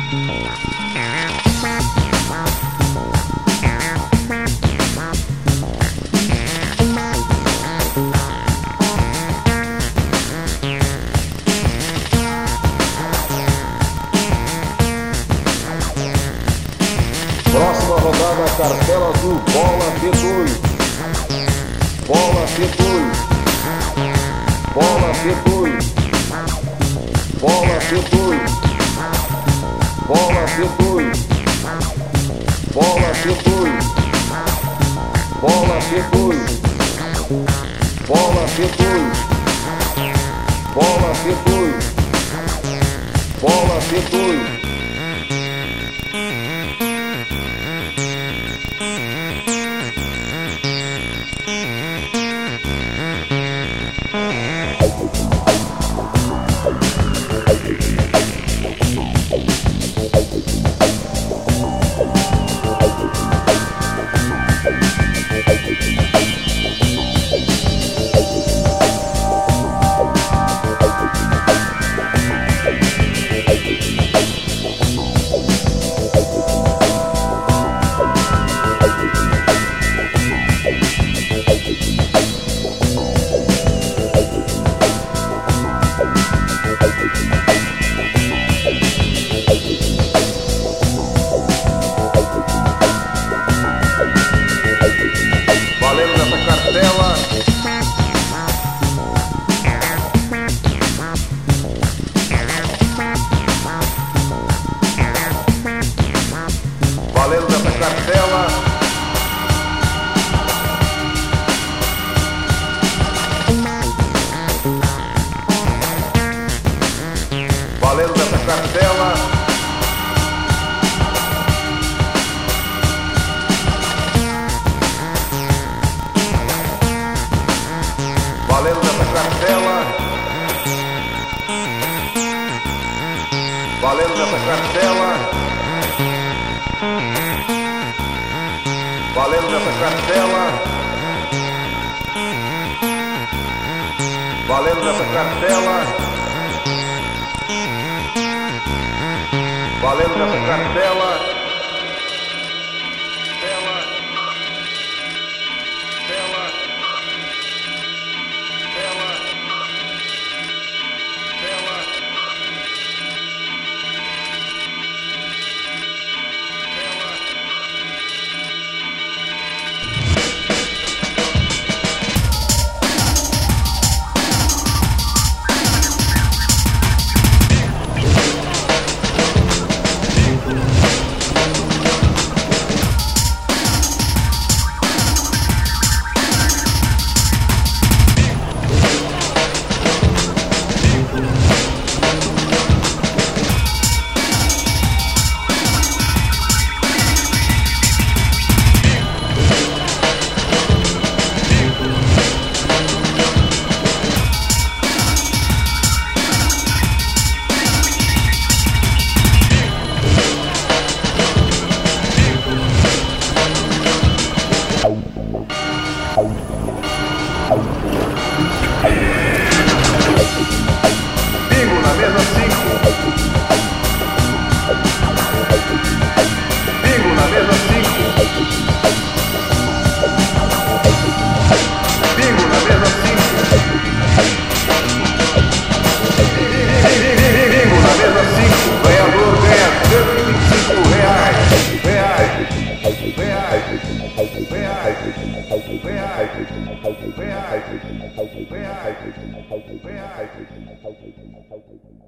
Próxima rodada, cartela azul, bola P2. Bola P2. Bola P2. Bola P2. Bola P2. Bola P2. Bola P2. Bola P2. Bola P2. Bola P2. Valendo nessa cartela. Valendo nessa cartela. Valendo nessa cartela. Valendo nessa cartela. Valendo nessa cartela. Valendo nessa cartela. Valendo nessa cartela. Tela. Tela. Tela. Tela. Bingo na mesa 5. Bingo na mesa 5. Bingo na mesa 5. Bingo na mesa 5. Ganhador ganha R$125. Reais.